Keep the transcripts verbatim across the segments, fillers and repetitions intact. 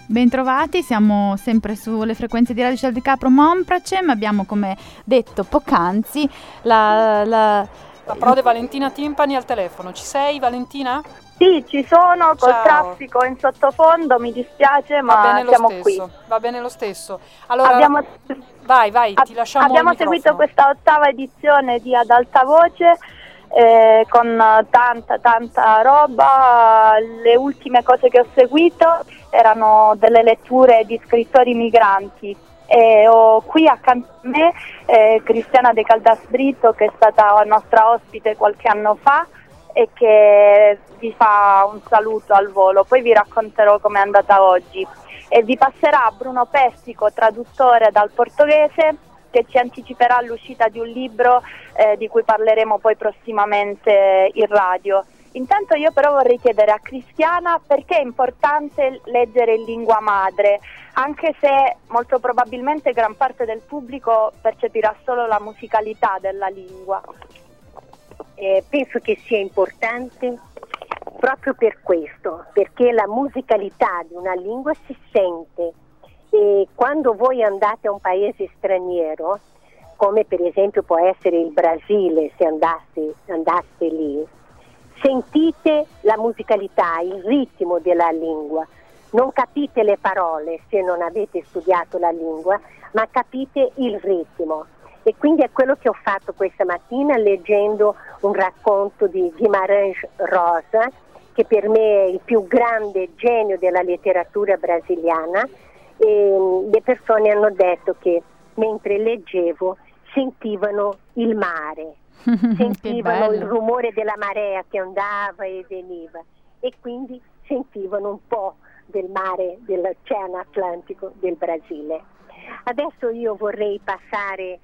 Bentrovati, siamo sempre sulle frequenze di Radio Ciel di Capro Monpracem. Abbiamo, come detto poc'anzi, la, la... la prode Valentina Timpani al telefono. Ci sei, Valentina? Sì, ci sono, col Ciao. Traffico in sottofondo, mi dispiace, ma va bene lo siamo stesso, qui. Va bene lo stesso. Allora, abbiamo, vai, vai, ti lasciamo abbiamo il microfono. seguito questa ottava edizione di Ad Alta Voce. Eh, con tanta tanta roba. Le ultime cose che ho seguito erano delle letture di scrittori migranti e ho qui accanto a me eh, Cristiana De Caldas Brito, che è stata nostra ospite qualche anno fa e che vi fa un saluto al volo. Poi vi racconterò com'è andata oggi e vi passerà Bruno Pessico, traduttore dal portoghese, che ci anticiperà l'uscita di un libro eh, di cui parleremo poi prossimamente in radio. Intanto io però vorrei chiedere a Cristiana perché è importante leggere in lingua madre, anche se molto probabilmente gran parte del pubblico percepirà solo la musicalità della lingua. Eh, penso che sia importante proprio per questo, perché la musicalità di una lingua si sente. E quando voi andate a un paese straniero, come per esempio può essere il Brasile, se andaste, andaste lì, sentite la musicalità, il ritmo della lingua. Non capite le parole se non avete studiato la lingua, ma capite il ritmo. E quindi è quello che ho fatto questa mattina leggendo un racconto di Guimarães Rosa, che per me è il più grande genio della letteratura brasiliana. E le persone hanno detto che mentre leggevo sentivano il mare, sentivano il rumore della marea che andava e veniva e quindi sentivano un po' del mare, dell'Oceano Atlantico del Brasile. Adesso io vorrei passare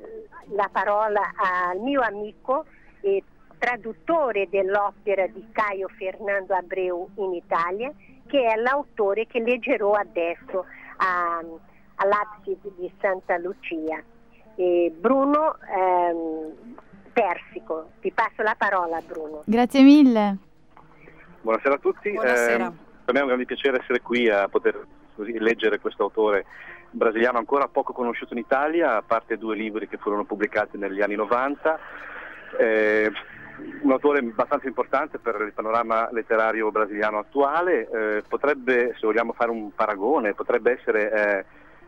la parola al mio amico e traduttore dell'opera di Caio Fernando Abreu in Italia, che è l'autore che leggerò adesso a, all'Abside di Santa Lucia. E Bruno ehm, Persico, ti passo la parola, Bruno. Grazie mille. Buonasera a tutti. Buonasera. Eh, per me è un grande piacere essere qui a poter così leggere questo autore brasiliano ancora poco conosciuto in Italia, a parte due libri che furono pubblicati negli anni novanta. Eh, un autore abbastanza importante per il panorama letterario brasiliano attuale. Eh, potrebbe, se vogliamo fare un paragone, potrebbe essere eh,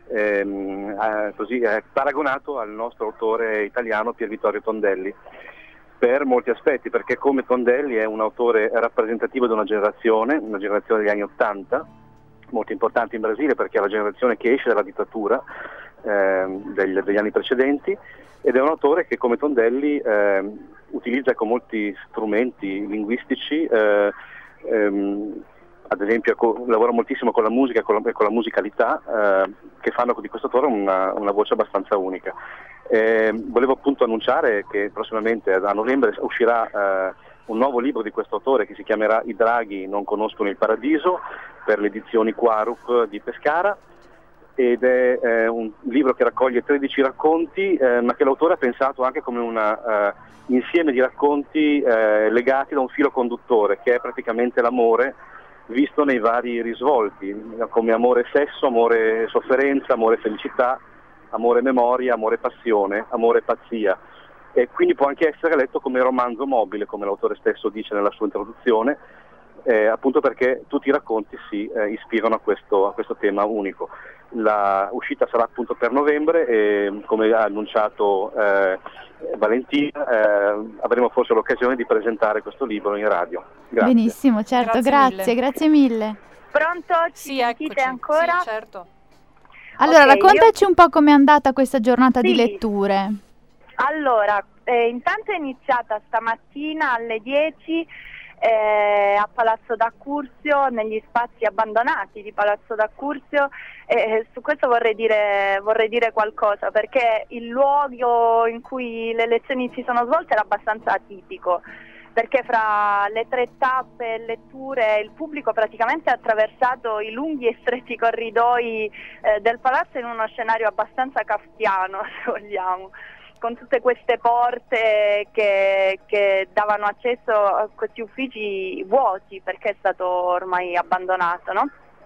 ehm, eh, così, eh, paragonato al nostro autore italiano Pier Vittorio Tondelli per molti aspetti, perché come Tondelli è un autore rappresentativo di una generazione, una generazione degli anni Ottanta, molto importante in Brasile perché è la generazione che esce dalla dittatura eh, degli, degli anni precedenti, ed è un autore che come Tondelli eh, utilizza con molti strumenti linguistici, eh, ehm, ad esempio co- lavora moltissimo con la musica e con, con la musicalità, eh, che fanno di questo autore una, una voce abbastanza unica. Eh, volevo appunto annunciare che prossimamente a novembre uscirà eh, un nuovo libro di questo autore che si chiamerà I draghi non conoscono il paradiso, per le edizioni Quarup di Pescara, ed è eh, un libro che raccoglie tredici racconti, eh, ma che l'autore ha pensato anche come un uh, insieme di racconti eh, legati da un filo conduttore, che è praticamente l'amore visto nei vari risvolti, come amore sesso, amore sofferenza, amore felicità, amore memoria, amore passione, amore pazzia. E quindi può anche essere letto come romanzo mobile, come l'autore stesso dice nella sua introduzione, eh, appunto perché tutti i racconti si eh, ispirano a questo, a questo tema unico. La uscita sarà appunto per novembre e, come ha annunciato eh, Valentina, eh, avremo forse l'occasione di presentare questo libro in radio. Grazie. Benissimo, certo, Grazie grazie, mille. grazie mille. Pronto? Ci Sì, sentite eccoci. ancora? Sì, certo. Allora, Ok, raccontaci un po' com'è andata questa giornata di Sì. letture. Allora, eh, intanto è iniziata stamattina alle dieci eh, a Palazzo d'Accursio, negli spazi abbandonati di Palazzo d'Accursio. Eh, su questo vorrei dire, vorrei dire qualcosa, perché il luogo in cui le lezioni si sono svolte era abbastanza atipico, perché fra le tre tappe e letture il pubblico praticamente ha attraversato i lunghi e stretti corridoi eh, del palazzo in uno scenario abbastanza kafkiano, se vogliamo, con tutte queste porte che, che davano accesso a questi uffici vuoti perché è stato ormai abbandonato, no?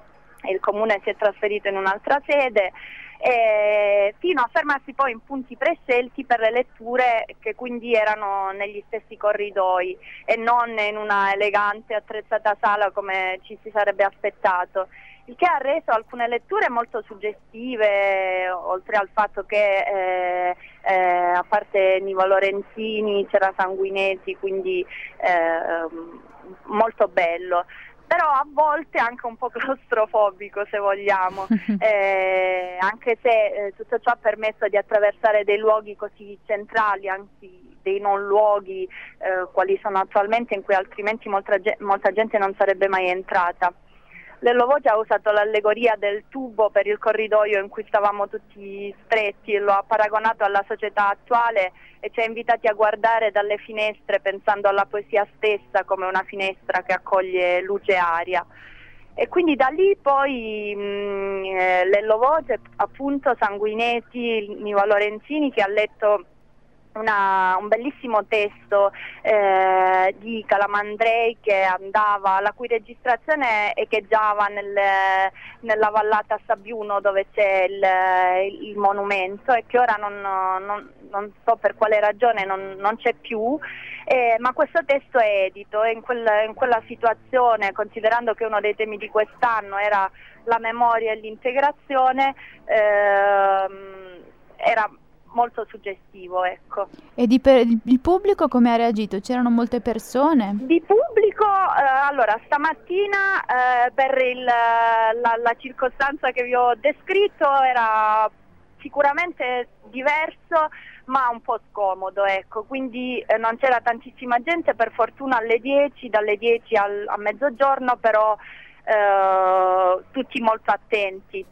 il comune si è trasferito in un'altra sede, eh, fino a fermarsi poi in punti prescelti per le letture, che quindi erano negli stessi corridoi e non in una elegante attrezzata sala come ci si sarebbe aspettato, il che ha reso alcune letture molto suggestive, oltre al fatto che eh, eh, a parte Nivo Lorenzini c'era Sanguinetti, quindi eh, molto bello. Però a volte anche un po' claustrofobico, se vogliamo, eh, anche se eh, tutto ciò ha permesso di attraversare dei luoghi così centrali, anzi dei non luoghi eh, quali sono attualmente, in cui altrimenti molta, ge- molta gente non sarebbe mai entrata. Lello Voce ha usato l'allegoria del tubo per il corridoio in cui stavamo tutti stretti, lo ha paragonato alla società attuale e ci ha invitati a guardare dalle finestre pensando alla poesia stessa come una finestra che accoglie luce e aria. E quindi da lì poi mh, eh, Lello Voce, appunto Sanguinetti, Nivo Lorenzini, che ha letto Una, un bellissimo testo eh, di Calamandrei che andava, la cui registrazione echeggiava nel, nella vallata Sabbiuno, dove c'è il, il monumento, e che ora non, non, non so per quale ragione non, non c'è più, eh, ma questo testo è edito e in, quel, in quella situazione, considerando che uno dei temi di quest'anno era la memoria e l'integrazione, ehm, era molto suggestivo, ecco. E di per, il pubblico come ha reagito? C'erano molte persone? Di pubblico, eh, allora stamattina eh, per il, la, la circostanza che vi ho descritto era sicuramente diverso, ma un po' scomodo, ecco, quindi eh, non c'era tantissima gente, per fortuna alle dieci, dalle dieci al, a mezzogiorno, però eh, tutti molto attenti.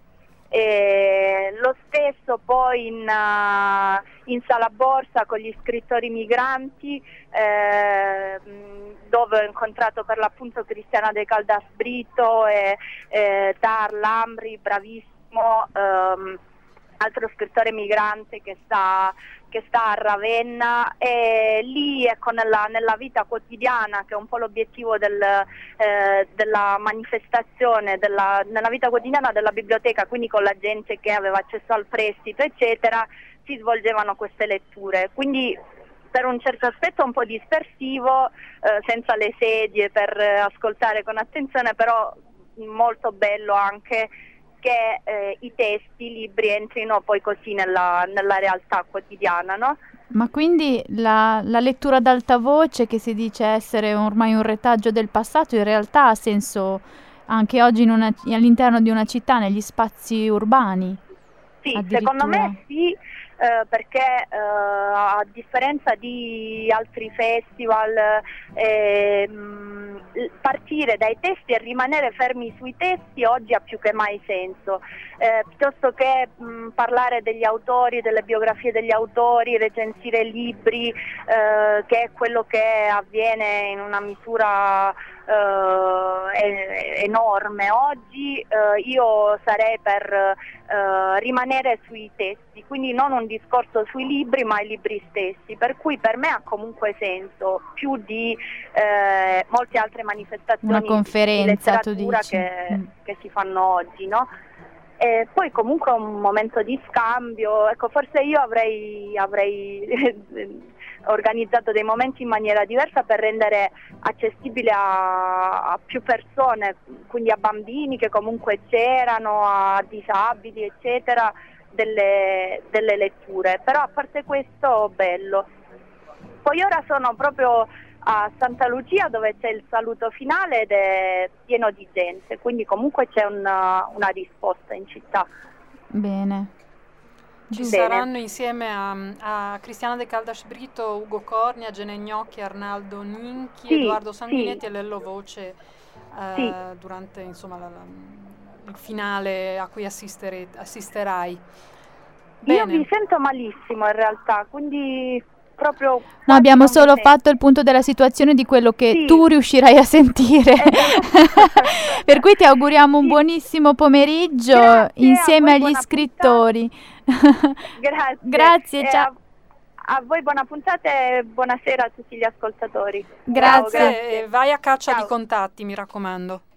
E lo stesso poi in, uh, in Sala Borsa con gli scrittori migranti, eh, dove ho incontrato per l'appunto Cristiana De Caldas Brito e eh, Tar Lambri, bravissimo, ehm, altro scrittore migrante che sta, che sta a Ravenna, e lì, ecco, nella, nella vita quotidiana, che è un po' l'obiettivo del, eh, della manifestazione, della, nella vita quotidiana della biblioteca, quindi con la gente che aveva accesso al prestito eccetera, si svolgevano queste letture, quindi per un certo aspetto un po' dispersivo, eh, senza le sedie per eh, ascoltare con attenzione, però molto bello anche che eh, i testi, i libri entrino poi così nella, nella realtà quotidiana, no? Ma quindi la, la lettura ad alta voce, che si dice essere ormai un retaggio del passato, in realtà ha senso anche oggi in una, all'interno di una città, negli spazi urbani? Sì, secondo me sì, eh, perché eh, a differenza di altri festival, eh, mh, partire dai testi e rimanere fermi sui testi oggi ha più che mai senso, eh, piuttosto che mh, parlare degli autori, delle biografie degli autori, recensire libri, eh, che è quello che avviene in una misura eh, enorme oggi. eh, io sarei per eh, rimanere sui testi, quindi non un discorso sui libri ma i libri stessi, per cui per me ha comunque senso più di eh, molte altre manifestazioni, una conferenza, di letteratura tu dici. Che, Mm. che si fanno oggi, no? E poi comunque un momento di scambio, ecco, forse io avrei, avrei organizzato dei momenti in maniera diversa per rendere accessibile a, a più persone, quindi a bambini che comunque c'erano, a disabili eccetera, delle, delle letture, però a parte questo bello. Poi ora sono proprio a Santa Lucia, dove c'è il saluto finale ed è pieno di gente, quindi comunque c'è una, una risposta in città. Bene. Ci Bene. saranno insieme a, a Cristiana De Caldas Brito, Ugo Cornia, Gene Gnocchi, Arnaldo Ninchi, Sì, Edoardo Sanguinetti sì. e Lello Voce eh, Sì. durante insomma, la, la, il finale a cui assistere, assisterai. Io Bene. mi sento malissimo in realtà, quindi proprio... No, abbiamo non mi solo sento. fatto il punto della situazione di quello che Sì. tu riuscirai a sentire. Esatto. Per cui ti auguriamo un Sì. buonissimo pomeriggio Grazie, insieme a voi agli buona scrittori. Grazie. Grazie, E ciao. A, a voi buona puntata e buonasera a tutti gli ascoltatori. Grazie. Ciao, E vai a caccia Ciao. di contatti, mi raccomando.